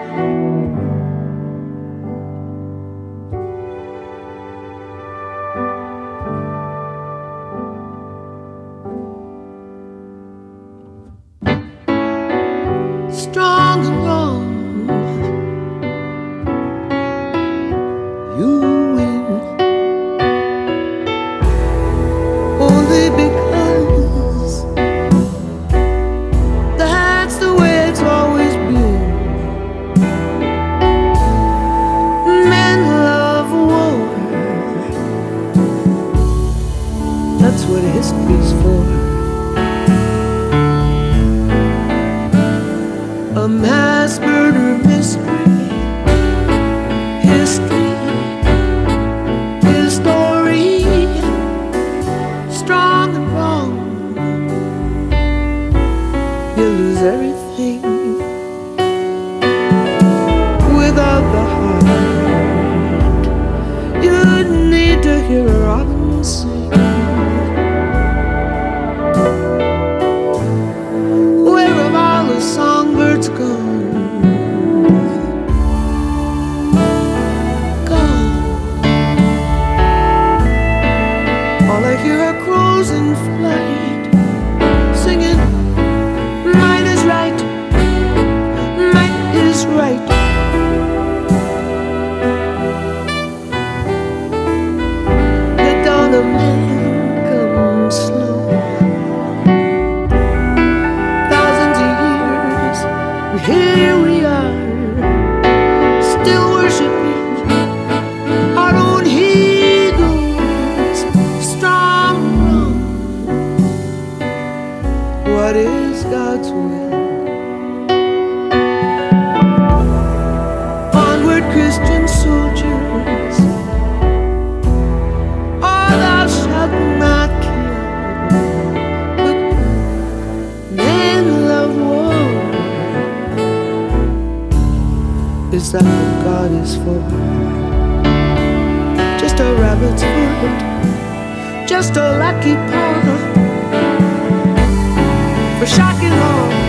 Strong and wrong, you win. Only because that's the way it's always been. Men love war, that's what history's for. A mass murder mystery, history, his story, strong and wrong. You lose everything without the heart. You need to hear a robin sing. Where have all the songbirds gone? Gone. All I hear are crows in flight, singing, might is right, might is right. The dawn of man comes slow. Here we are, still worshiping our own egos, strong and wrong. What is God's will? Onward, Christian soldiers. Oh, thou shalt not kill, but men love war. Is that what God is for? Just a rabbit's foot, just a lucky paw for shocking all.